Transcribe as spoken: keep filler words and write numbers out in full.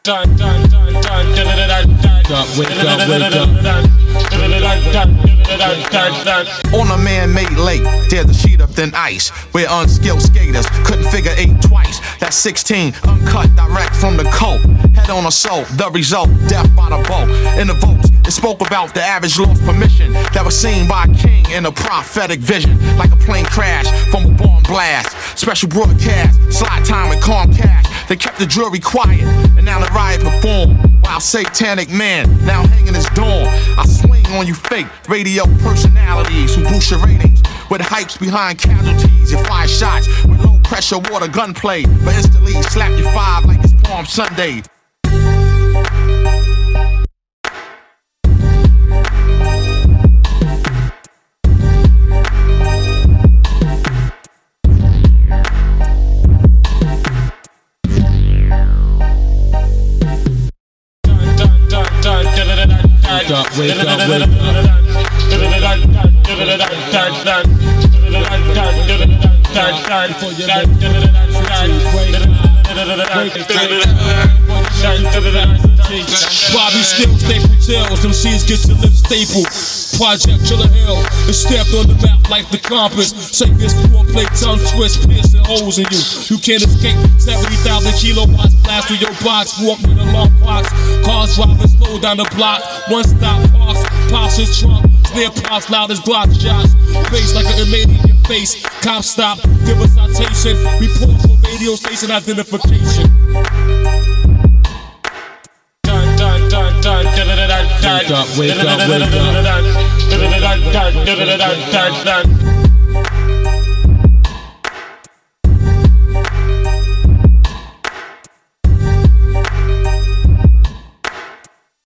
Dun, dun, dun, dun, dun, dun, dun, dun. Wake up, wake up. On a man-made lake, there's a sheet of thin ice where unskilled skaters couldn't figure eight twice. That's sixteen, uncut direct from the coat. Head on assault, the result, death by the boat. In the votes, it spoke about the average lost permission that was seen by a king in a prophetic vision, like a plane crash from a bomb blast. Special broadcast, slide time and Comcast. They kept the jury quiet, and now the riot performed. While satanic man now hanging his dome. I swing on you fake radio personalities who boost your ratings with hypes behind casualties. You fire shots with low pressure water gunplay, but instantly slap your five like it's Palm Sunday. Wake up, wake up, wake Bobby still staple tails, M Cs get to live staple. Project Chiller Hill is stamped on the map like the compass. Say this four-play tongue twist, piercing holes in you. You can't escape seventy thousand kilowatts blast through your box. Walk with a long box. Cars driving slow down the block. One stop parks, pops his trunk. Snare pops loud as block shots. Face like an lady in your face. Cop stop, give a citation. Report for radio station identification. Wake up, wake up, wake up.